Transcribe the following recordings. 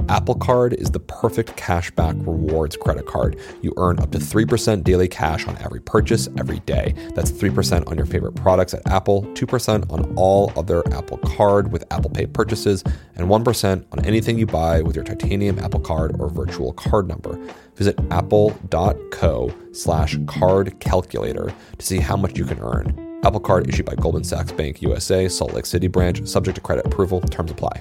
Apple Card is the perfect cashback rewards credit card. You earn up to 3% daily cash on every purchase every day. That's 3% on your favorite products at Apple, 2% on all other Apple Card with Apple Pay purchases, and 1% on anything you buy with your titanium Apple Card or virtual card number. Visit apple.co/card calculator to see how much you can earn. Apple Card issued by Goldman Sachs Bank USA, Salt Lake City branch, subject to credit approval. Terms apply.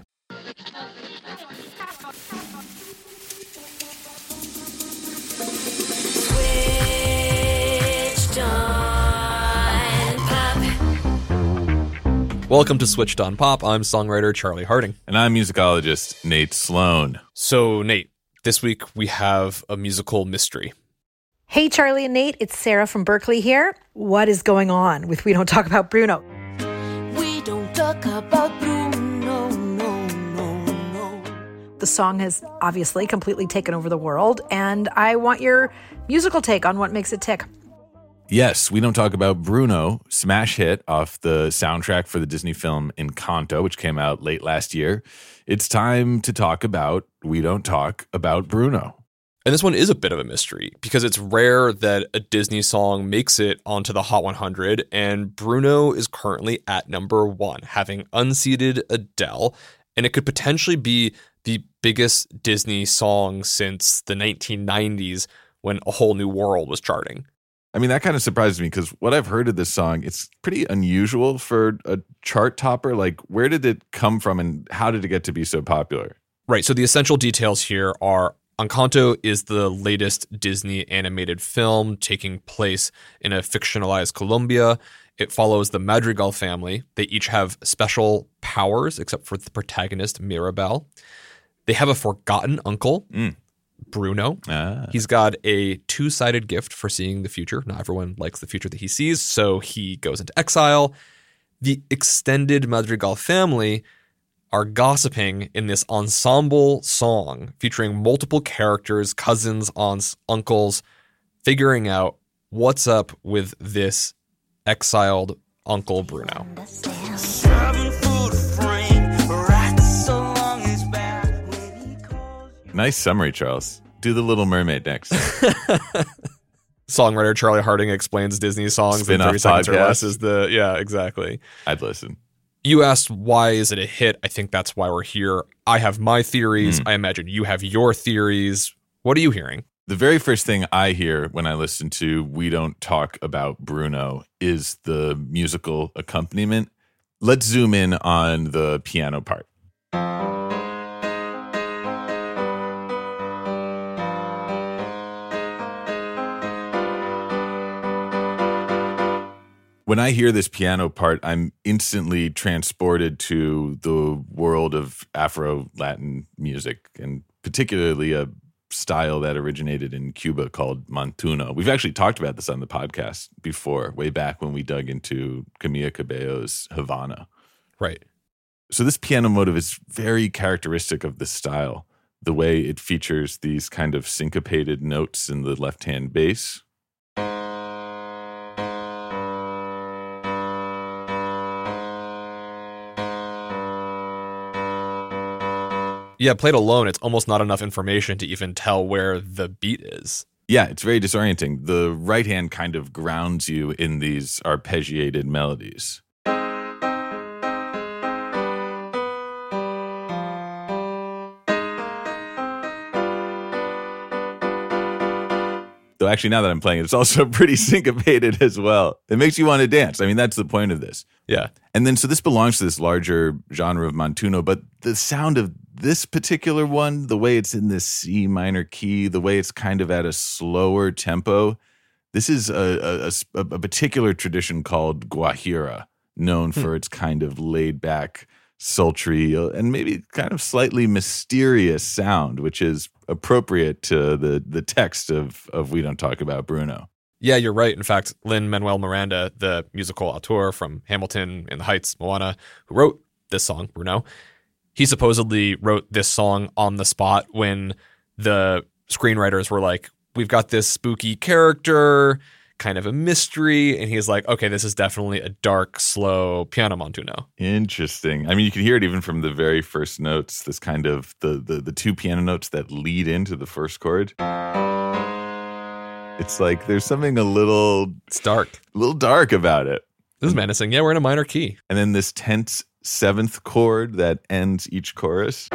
Welcome to Switched on Pop. I'm songwriter Charlie Harding. And I'm musicologist Nate Sloan. So, Nate, this week we have a musical mystery. Hey, Charlie and Nate, it's Sarah from Berkeley here. What is going on with We Don't Talk About Bruno? We don't talk about Bruno, no. The song has obviously completely taken over the world, and I want your musical take on what makes it tick. Yes, We Don't Talk About Bruno, smash hit off the soundtrack for the Disney film Encanto, which came out late last year. It's time to talk about We Don't Talk About Bruno. And this one is a bit of a mystery because it's rare that a Disney song makes it onto the Hot 100, and Bruno is currently at number 1, having unseated Adele, and it could potentially be the biggest Disney song since the 1990s when A Whole New World was charting. I mean, that kind of surprises me because what I've heard of this song, it's pretty unusual for a chart topper. Like, where did it come from and how did it get to be so popular? Right. So the essential details here are Encanto is the latest Disney animated film taking place in a fictionalized Colombia. It follows the Madrigal family. They each have special powers, except for the protagonist, Mirabel. They have a forgotten uncle, Bruno. He's got a two-sided gift for seeing the future. Not everyone likes the future that he sees, so he goes into exile. The extended Madrigal family are gossiping in this ensemble song featuring multiple characters, cousins, aunts, uncles, figuring out what's up with this exiled Uncle Bruno. Nice summary, Charles. Do The Little Mermaid next. Songwriter Charlie Harding explains Disney songs in 30 seconds or less is the, yeah, exactly. I'd listen. You asked, why is it a hit? I think that's why we're here. I have my theories. I imagine you have your theories. What are you hearing? The very first thing I hear when I listen to We Don't Talk About Bruno is the musical accompaniment. Let's zoom in on the piano part. When I hear this piano part, I'm instantly transported to the world of Afro-Latin music, and particularly a style that originated in Cuba called montuno. We've actually talked about this on the podcast before, way back when we dug into Camila Cabello's Havana. Right. So this piano motive is very characteristic of this style, the way it features these kind of syncopated notes in the left-hand bass. Yeah, played alone, it's almost not enough information to even tell where the beat is. Yeah, it's very disorienting. The right hand kind of grounds you in these arpeggiated melodies. Though actually, now that I'm playing it, it's also pretty syncopated as well. It makes you want to dance. I mean, that's the point of this. Yeah. And then, so this belongs to this larger genre of montuno, but the sound of this particular one, the way it's in this C minor key, the way it's kind of at a slower tempo, this is a particular tradition called Guajira, known for its kind of laid back, sultry, and maybe kind of slightly mysterious sound, which is appropriate to the text of We Don't Talk About Bruno. Yeah, you're right. In fact, Lin-Manuel Miranda, the musical auteur from Hamilton, In the Heights, Moana, who wrote this song, Bruno, he supposedly wrote this song on the spot when the screenwriters were like, we've got this spooky character. kind of a mystery. And he's like, okay, this is definitely a dark, slow piano montuno. Interesting. I mean, you can hear it even from the very first notes, this kind of the two piano notes that lead into the first chord. It's like there's something It's dark. A little dark about it. This is menacing. Yeah, we're in a minor key. And then this tense seventh chord that ends each chorus.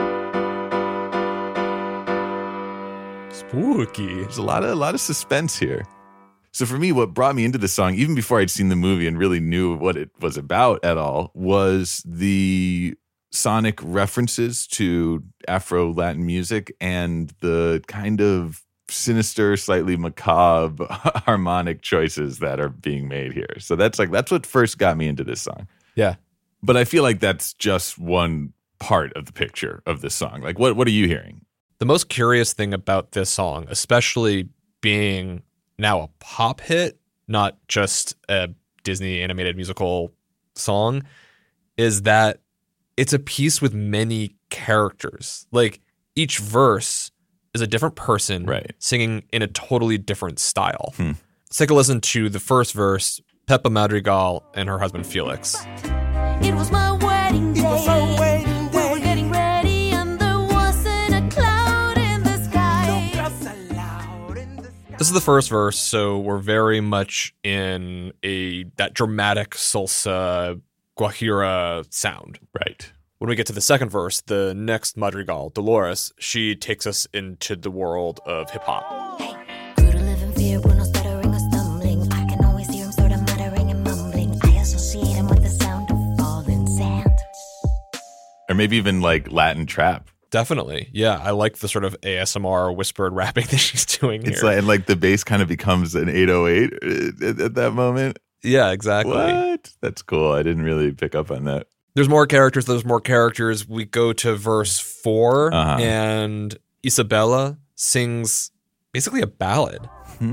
Spooky. There's a lot of suspense here. So for me, what brought me into the song, even before I'd seen the movie and really knew what it was about at all, was the sonic references to Afro-Latin music and the kind of sinister, slightly macabre harmonic choices that are being made here. So that's what first got me into this song. Yeah. But I feel like that's just one part of the picture of this song. Like, what are you hearing? The most curious thing about this song, especially being now a pop hit, not just a Disney animated musical song, is that it's a piece with many characters. Like, each verse is a different person singing in a totally different style. Let's take a listen to the first verse, Pepa Madrigal and her husband Felix. It was my wedding day. We were getting ready and there wasn't a cloud in the sky. This is the first verse, so we're very much in that dramatic salsa guajira sound. Right. When we get to the second verse, the next Madrigal, Dolores, she takes us into the world of hip hop. Grew to live in fear, we're not stuttering or stumbling. I can always hear him sort of muttering and mumbling. I associate him with the sound of falling sand. Or maybe even like Latin trap. Definitely. Yeah, I like the sort of ASMR whispered rapping that she's doing here. It's like, and like the bass kind of becomes an 808 at that moment. Yeah, exactly. What? That's cool. I didn't really pick up on that. There's more characters. We go to verse 4, and Isabella sings basically a ballad. He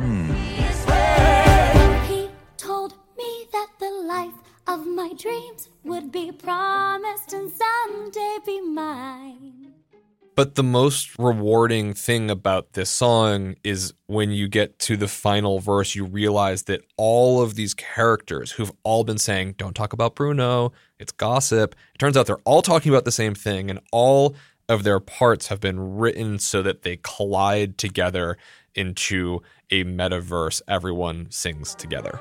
told me that the life of my dreams would be promised and someday be mine. But the most rewarding thing about this song is when you get to the final verse, you realize that all of these characters who've all been saying, don't talk about Bruno, it's gossip. It turns out they're all talking about the same thing, and all of their parts have been written so that they collide together into a metaverse. Everyone sings together.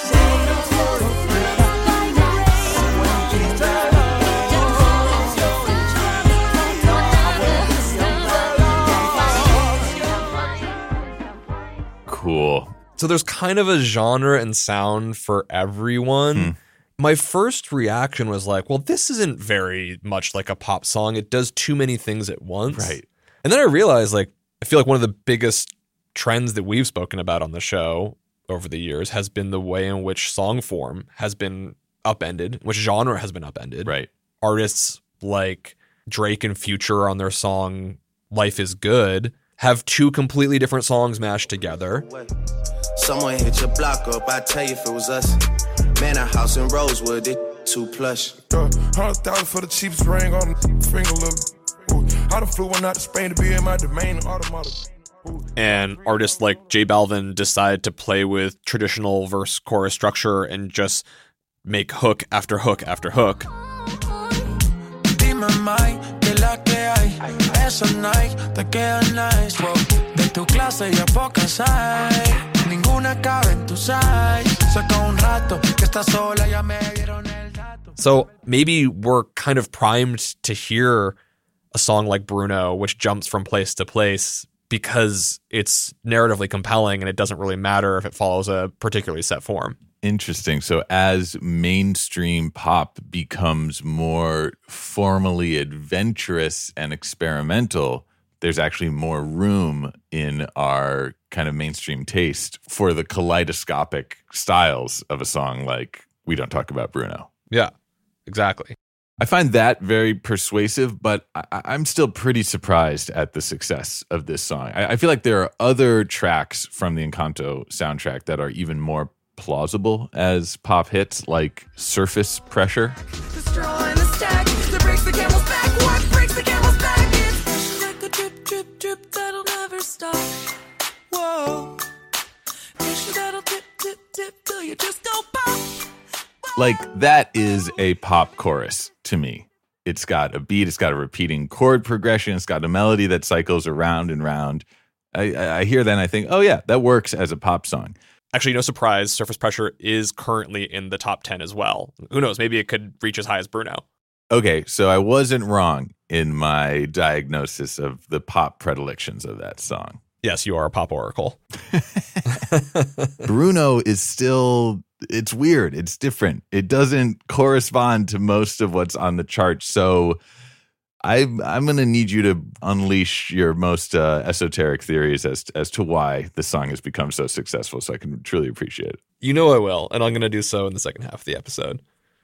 Cool. So there's kind of a genre and sound for everyone. My first reaction was like, well, this isn't very much like a pop song. It does too many things at once. Right. And then I realized, like, I feel like one of the biggest trends that we've spoken about on the show over the years has been the way in which song form has been upended, which genre has been upended. Right. Artists like Drake and Future on their song Life is Good have two completely different songs mashed together. Someone hit your block up, I tell you if it was us. Man, a house in Rosewood, it too plush. 100,000 for the cheapest ring on the finger, look. I done flew one out to Spain to be in my domain automotive. And artists like J Balvin decide to play with traditional verse chorus structure and just make hook after hook after hook. So maybe we're kind of primed to hear a song like Bruno, which jumps from place to place because it's narratively compelling and it doesn't really matter if it follows a particularly set form. Interesting. So as mainstream pop becomes more formally adventurous and experimental, there's actually more room in our kind of mainstream taste for the kaleidoscopic styles of a song like We Don't Talk About Bruno. Yeah, exactly. I find that very persuasive, but I'm still pretty surprised at the success of this song. I feel like there are other tracks from the Encanto soundtrack that are even more plausible as pop hits, like Surface Pressure. Destroying the stack, that breaks the camel's back. What breaks the camel's back? It's like a drip, drip, drip that'll never stop. Whoa. Tissue that'll dip, dip. tip, tip, till you just go pop. Like, that is a pop chorus to me. It's got a beat, it's got a repeating chord progression, it's got a melody that cycles around and round. I hear that and I think, oh yeah, that works as a pop song. Actually, no surprise, Surface Pressure is currently in the top 10 as well. Who knows? Maybe it could reach as high as Bruno. Okay, so I wasn't wrong in my diagnosis of the pop predilections of that song. Yes, you are a pop oracle. Bruno is still, it's weird. It's different. It doesn't correspond to most of what's on the chart. So I'm going to need you to unleash your most esoteric theories as to why this song has become so successful so I can truly appreciate it. You know I will, and I'm going to do so in the second half of the episode.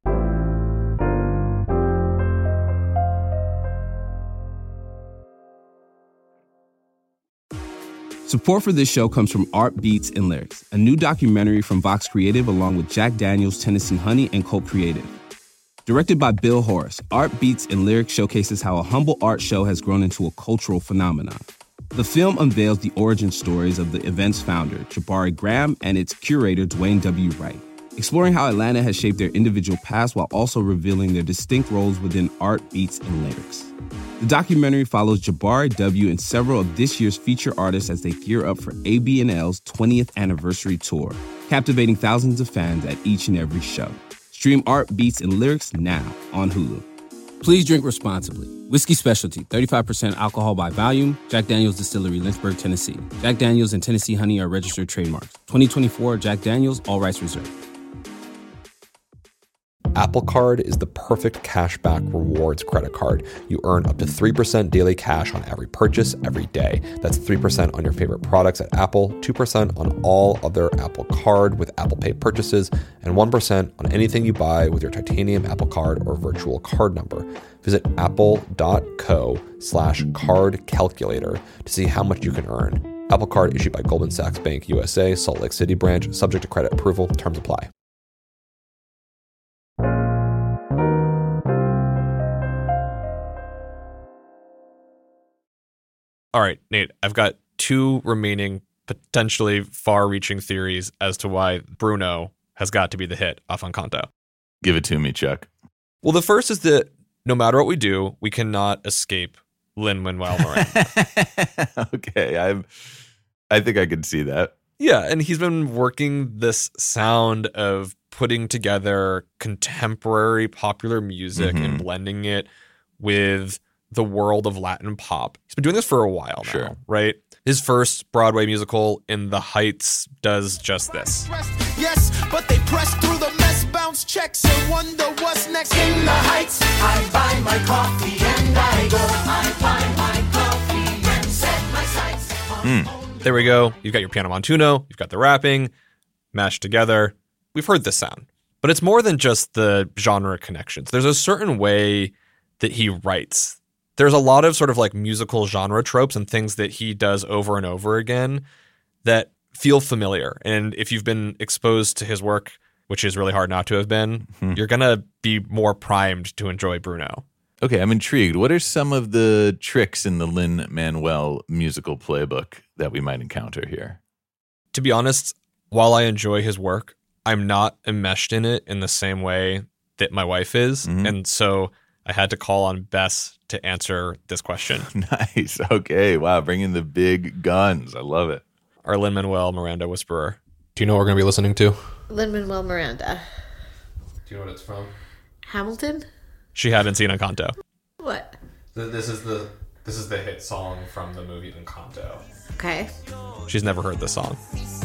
Support for this show comes from Art Beats and Lyrics, a new documentary from Vox Creative along with Jack Daniels, Tennessee Honey, and Colt Creative. Directed by Bill Horace, Art Beats and Lyrics showcases how a humble art show has grown into a cultural phenomenon. The film unveils the origin stories of the event's founder, Jabari Graham, and its curator, Dwayne W. Wright, exploring how Atlanta has shaped their individual past while also revealing their distinct roles within art, beats, and lyrics. The documentary follows Jabari W. and several of this year's feature artists as they gear up for ABNL's 20th anniversary tour, captivating thousands of fans at each and every show. Stream Art, Beats, and Lyrics now on Hulu. Please drink responsibly. Whiskey Specialty, 35% alcohol by volume. Jack Daniels Distillery, Lynchburg, Tennessee. Jack Daniels and Tennessee Honey are registered trademarks. 2024 Jack Daniels, all rights reserved. Apple Card is the perfect cashback rewards credit card. You earn up to 3% daily cash on every purchase every day. That's 3% on your favorite products at Apple, 2% on all other Apple Card with Apple Pay purchases, and 1% on anything you buy with your titanium Apple Card or virtual card number. Visit apple.co/card calculator to see how much you can earn. Apple Card issued by Goldman Sachs Bank USA, Salt Lake City branch, subject to credit approval. Terms apply. All right, Nate, I've got two remaining potentially far-reaching theories as to why Bruno has got to be the hit off Encanto. Give it to me, Chuck. Well, the first is that no matter what we do, we cannot escape Lin-Manuel Miranda. Okay, I think I can see that. Yeah, and he's been working this sound of putting together contemporary popular music and blending it with the world of Latin pop. He's been doing this for a while now, right? His first Broadway musical, In the Heights, does just this. Yes, but they press through the mess, bounce checks, and wonder what's next. In the Heights, I buy my coffee and I go. I buy my coffee and set my sights on. There we go. You've got your piano montuno, you've got the rapping, mashed together. We've heard this sound. But it's more than just the genre connections. There's a certain way that he writes. There's a lot of sort of like musical genre tropes and things that he does over and over again that feel familiar. And if you've been exposed to his work, which is really hard not to have been, you're going to be more primed to enjoy Bruno. Okay, I'm intrigued. What are some of the tricks in the Lin-Manuel musical playbook that we might encounter here? To be honest, while I enjoy his work, I'm not enmeshed in it in the same way that my wife is. And so I had to call on Bess to answer this question. Nice. Okay. Wow. Bringing the big guns. I love it. Our Lin-Manuel Miranda whisperer. Do you know what we're going to be listening to? Lin-Manuel Miranda. Do you know what it's from? Hamilton? She hadn't seen Encanto. What? This is the hit song from the movie Encanto. Okay. She's never heard this song.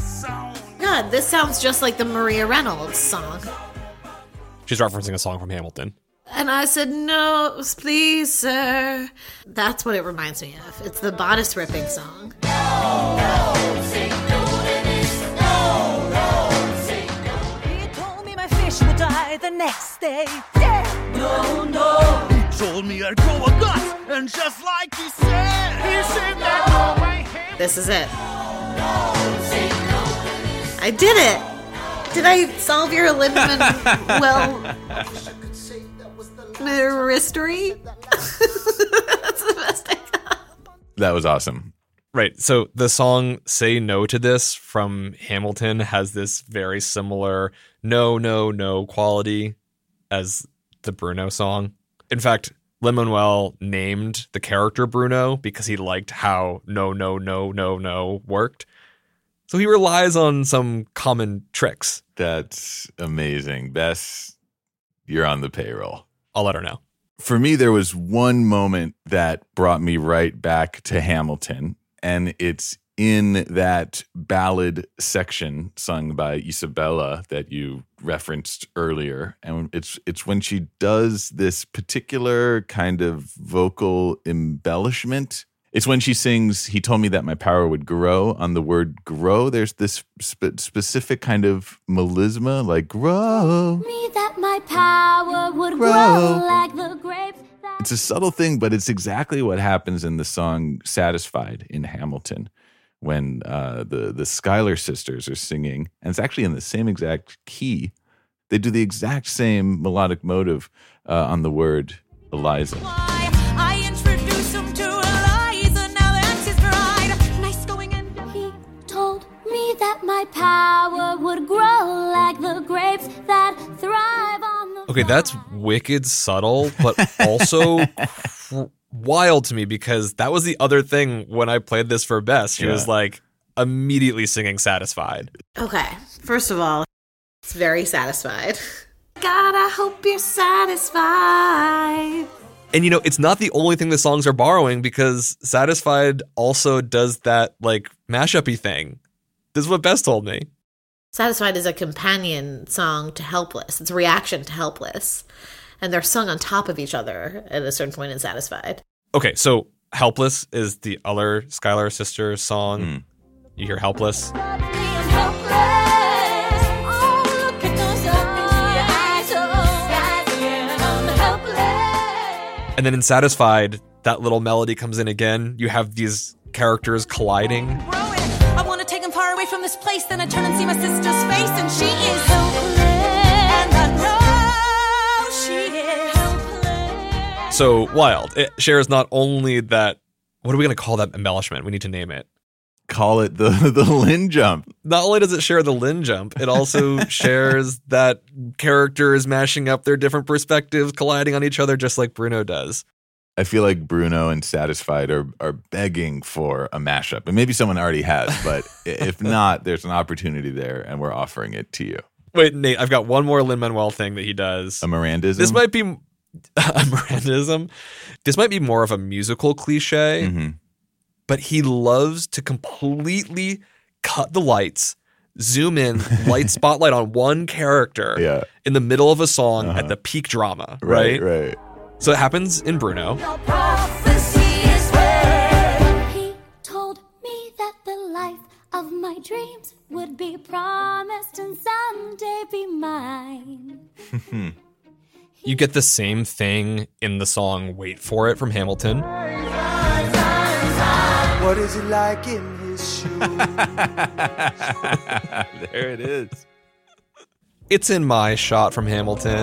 God, this sounds just like the Maria Reynolds song. She's referencing a song from Hamilton. And I said, no, please, sir. That's what it reminds me of. It's the bodice ripping song. He told me my fish would die the next day. Yeah. No. He told me I'd grow a gut, and just like he said that my hand. This is it. I did it. Did I solve your Lin-Manuel mystery? That's the best I got. That was awesome. Right. So the song Say No to This from Hamilton has this very similar no, no, no quality as the Bruno song. In fact, Lin-Manuel named the character Bruno because he liked how no, no, no, no, no worked. So he relies on some common tricks. That's amazing. Bess, you're on the payroll. I'll let her know. For me, there was one moment that brought me right back to Hamilton, and it's in that ballad section sung by Isabella that you referenced earlier. And it's when she does this particular kind of vocal embellishment. It's when she sings, "He told me that my power would grow." On the word grow, there's this specific kind of melisma, like grow. Me that my power would grow like the grapes. It's a subtle thing, but it's exactly what happens in the song Satisfied in Hamilton when the Schuyler sisters are singing. And it's actually in the same exact key. They do the exact same melodic motive on the word Eliza. I introduced him to Eliza, now that's his bride. Nice going and He told me that my power would grow like the grapes that thrive on the Okay, that's wicked subtle, but also wild to me because that was the other thing when I played this for Bess. She was like immediately singing Satisfied. Okay, first of all, it's very satisfied. God, I hope you're satisfied. And you know, it's not the only thing the songs are borrowing because Satisfied also does that like mashup-y thing. This is what Bess told me. Satisfied is a companion song to Helpless. It's a reaction to Helpless. And they're sung on top of each other at a certain point in Satisfied. Okay, so Helpless is the other Schuyler Sisters song. You hear Helpless. And then in Satisfied, that little melody comes in again. You have these characters colliding. I want to take him far away from this place. Then I turn and see my sister's face, and she is hopeless. And I know she is hopeless. So wild. It shares not only that, what are we going to call that embellishment? We need to name it. Call it the Lin jump. Not only does it share the Lin jump, it also shares that characters mashing up their different perspectives, colliding on each other, just like Bruno does. I feel like Bruno and Satisfied are begging for a mashup. And maybe someone already has, but if not, there's an opportunity there, and we're offering it to you. Wait, Nate, I've got one more Lin-Manuel thing that he does. A Mirandism? This might be a Mirandism. This might be more of a musical cliche. Mm-hmm. But he loves to completely cut the lights, zoom in, light spotlight on one character in the middle of a song at the peak drama, right? Right. So it happens in Bruno. He told me that the life of my dreams would be promised and someday be mine. You get the same thing in the song Wait For It from Hamilton. What is it like in his shoes? There it is. It's in My Shot from Hamilton.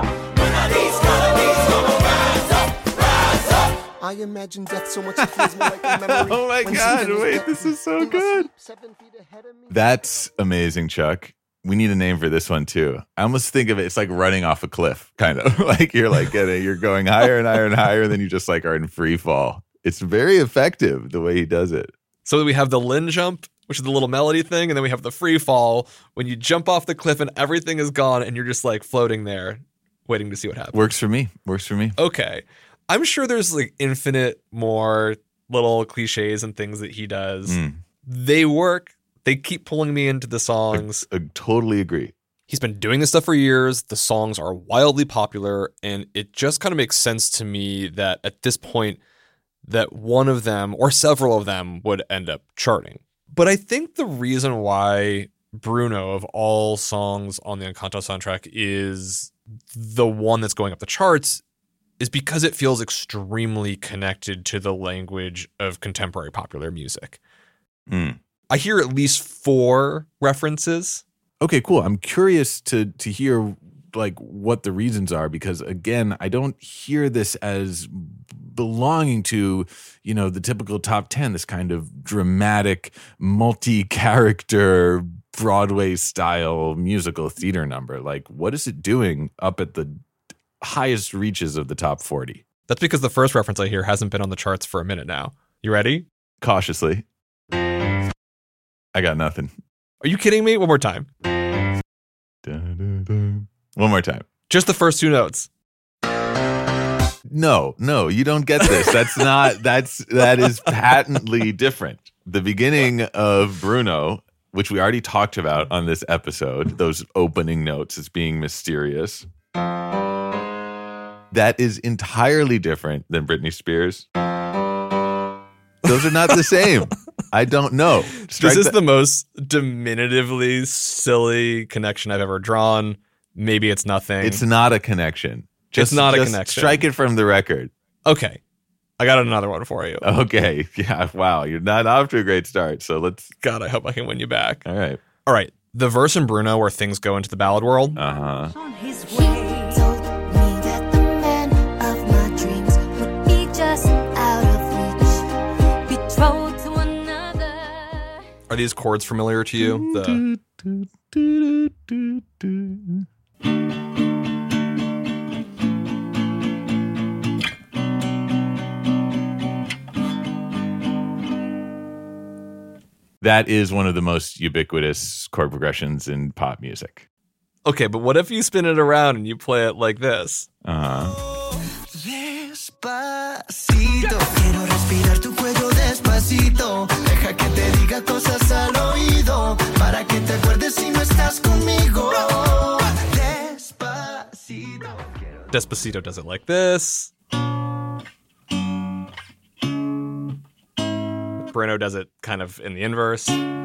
I imagine death so much it feels more like a memory. Oh my God, wait, this is so good. That's amazing, Chuck. We need a name for this one too. I almost think of it, it's like running off a cliff, kind of. Like you're going higher and higher and higher, and then you just like are in free fall. It's very effective the way he does it. So we have the Lin jump, which is the little melody thing, and then we have the free fall when you jump off the cliff and everything is gone and you're just like floating there waiting to see what happens. Works for me. Okay. I'm sure there's like infinite more little cliches and things that he does. They work. They keep pulling me into the songs. I totally agree. He's been doing this stuff for years. The songs are wildly popular, and it just kind of makes sense to me that at this point that one of them or several of them would end up charting. But I think the reason why Bruno, of all songs on the Encanto soundtrack, is the one that's going up the charts is because it feels extremely connected to the language of contemporary popular music. I hear at least 4 references. Okay, cool. I'm curious to hear like what the reasons are, because again, I don't hear this as belonging to, the typical top 10, this kind of dramatic, multi-character, Broadway-style musical theater number. Like, what is it doing up at the highest reaches of the top 40? That's because the first reference I hear hasn't been on the charts for a minute now. You ready? Cautiously. I got nothing. Are you kidding me? One more time. One more time. Just the first two notes. No, you don't get this. That is patently different. The beginning of Bruno, which we already talked about on this episode, those opening notes as being mysterious. That is entirely different than Britney Spears. Those are not the same. I don't know. This is the most diminutively silly connection I've ever drawn. Maybe it's nothing. It's not a connection. It's not a connection. Strike it from the record. Okay. I got another one for you. Okay. Yeah. Wow. You're not off to a great start. So let's. God, I hope I can win you back. All right. The verse in Bruno where things go into the ballad world. Uh-huh. On his way, told me that the man of my dreams would be just out of reach, betrothed to another. Are these chords familiar to you? That is one of the most ubiquitous chord progressions in pop music. Okay, but what if you spin it around and you play it like this? Despacito, quiero respirar tu cuello despacito. Deja que te diga cosas al oído, para que te acuerdes si no estás conmigo. Despacito. Despacito does it like this. Bruno does it kind of in the inverse.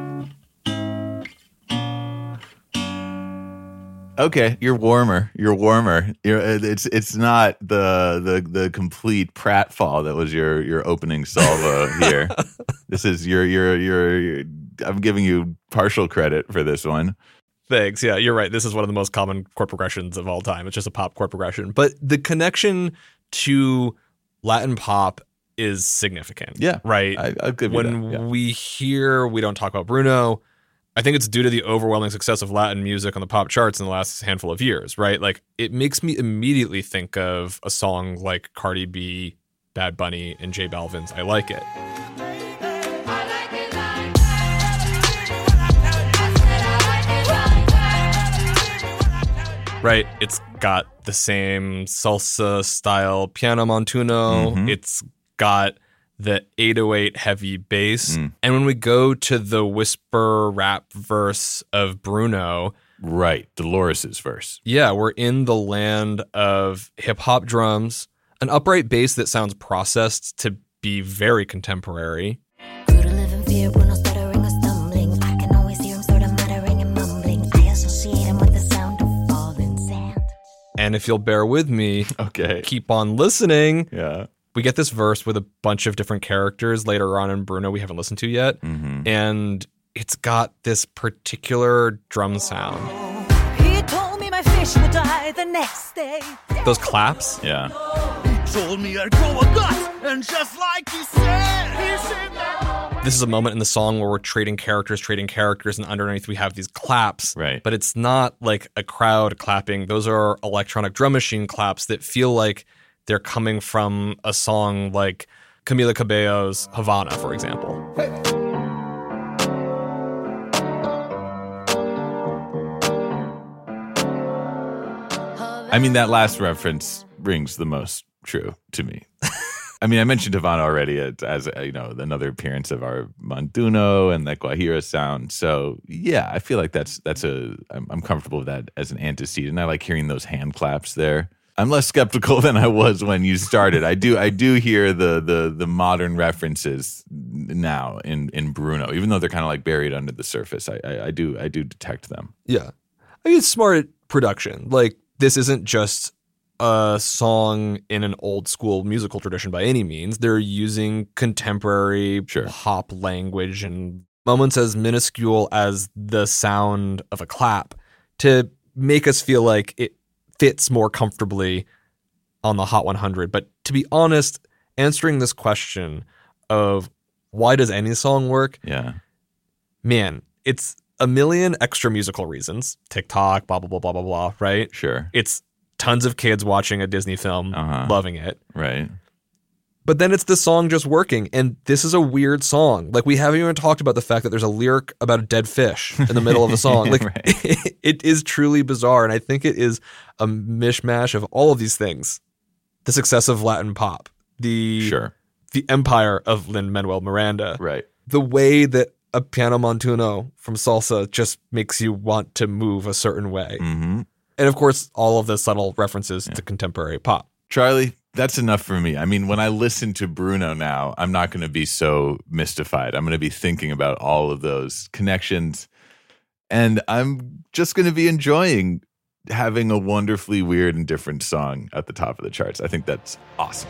Okay, you're warmer. It's not the complete pratfall that was your opening salvo here. This is your I'm giving you partial credit for this one. Thanks. Yeah, you're right. This is one of the most common chord progressions of all time. It's just a pop chord progression. But the connection to Latin pop is significant. Yeah. Right? I'll give you when that. Yeah. we don't talk about Bruno, I think it's due to the overwhelming success of Latin music on the pop charts in the last handful of years, right? Like, it makes me immediately think of a song like Cardi B, Bad Bunny, and J Balvin's I Like It. Right? It's got the same salsa style piano montuno. Mm-hmm. It's got the 808 heavy bass. And when we go to the whisper rap verse of Bruno, Right, Dolores's verse. yeah, we're in the land of hip hop drums, an upright bass that sounds processed to be very contemporary. Grew to live in fear when I'm stuttering or stumbling. I can always hear him sort of muttering and mumbling. I associate him with the sound of falling sand. And if you'll bear with me, Okay. keep on listening. Yeah. We get this verse with a bunch of different characters later on in Bruno we haven't listened to yet. And it's got this particular drum sound. He told me my fish would die the next day. Those claps. Yeah. He told me I'd grow a gut, and just like he said that. This is a moment in the song where we're trading characters, and underneath we have these claps. Right. But it's not like a crowd clapping. Those are electronic drum machine claps that feel like they're coming from a song like Camila Cabello's Havana, for example. I mean, that last reference rings the most true to me. I mean, I mentioned Havana already as another appearance of our Montuno and that Guajira sound. So yeah, I feel like I'm comfortable with that as an antecedent. I like hearing those hand claps there. I'm less skeptical than I was when you started. I do hear the modern references now in Bruno, even though they're kind of like buried under the surface. I do detect them. Yeah. I mean, it's smart production. Like, this isn't just a song in an old school musical tradition by any means. They're using contemporary pop language and moments as minuscule as the sound of a clap to make us feel like it fits more comfortably on the Hot 100. But to be honest, answering this question of why does any song work? Yeah. Man, it's a million extra musical reasons. TikTok, blah, blah, blah, blah, blah, blah, right? Sure. It's tons of kids watching a Disney film, loving it. Right. But then it's the song just working. And this is a weird song. Like, we haven't even talked about the fact that there's a lyric about a dead fish in the middle of the song. Like, it is truly bizarre. And I think it is a mishmash of all of these things. The success of Latin pop. The empire of Lin-Manuel Miranda. Right. The way that a piano montuno from salsa just makes you want to move a certain way. Mm-hmm. And of course, all of the subtle references to contemporary pop. Charlie, that's enough for me. I mean, when I listen to Bruno now, I'm not going to be so mystified. I'm going to be thinking about all of those connections. And I'm just going to be enjoying having a wonderfully weird and different song at the top of the charts. I think that's awesome.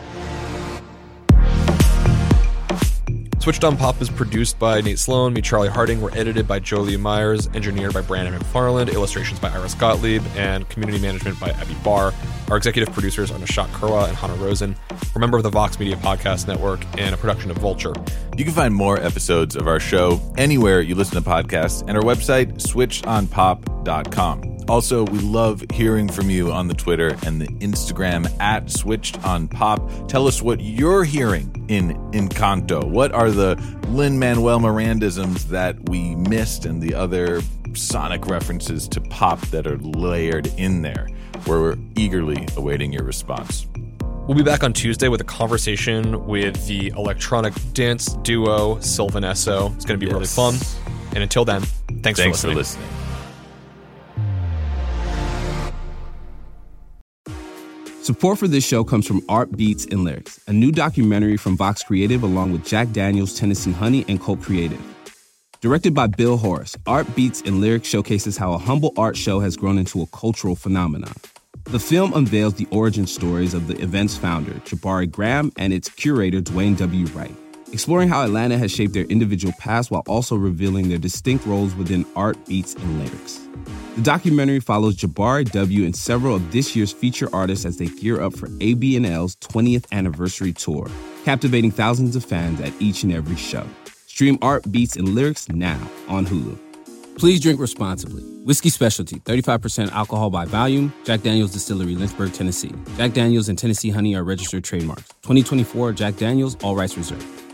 Switched on Pop is produced by Nate Sloan, me, Charlie Harding. We're edited by Jolie Myers, engineered by Brandon McFarland, illustrations by Iris Gottlieb, and community management by Abby Barr. Our executive producers are Nishat Kurwa and Hannah Rosen. We're a member of the Vox Media Podcast Network and a production of Vulture. You can find more episodes of our show anywhere you listen to podcasts and our website, switchedonpop.com. Also, we love hearing from you on the Twitter and the Instagram at switchedonpop. Tell us what you're hearing in Encanto. What are the Lin-Manuel Mirandisms that we missed and the other sonic references to pop that are layered in there? We're eagerly awaiting your response. We'll be back on Tuesday with a conversation with the electronic dance duo Sylvan Esso. It's going to be really fun. And until then, thanks for listening. Support for this show comes from Art Beats and Lyrics, a new documentary from Vox Creative along with Jack Daniels, Tennessee Honey, and Cult Creative. Directed by Bill Horace, Art Beats and Lyrics showcases how a humble art show has grown into a cultural phenomenon. The film unveils the origin stories of the event's founder, Jabari Graham, and its curator, Dwayne W. Wright, exploring how Atlanta has shaped their individual past while also revealing their distinct roles within art, beats, and lyrics. The documentary follows Jabari W. and several of this year's feature artists as they gear up for ABNL's 20th anniversary tour, captivating thousands of fans at each and every show. Stream Art, Beats, and Lyrics now on Hulu. Please drink responsibly. Whiskey Specialty, 35% alcohol by volume. Jack Daniel's Distillery, Lynchburg, Tennessee. Jack Daniel's and Tennessee Honey are registered trademarks. 2024 Jack Daniel's, all rights reserved.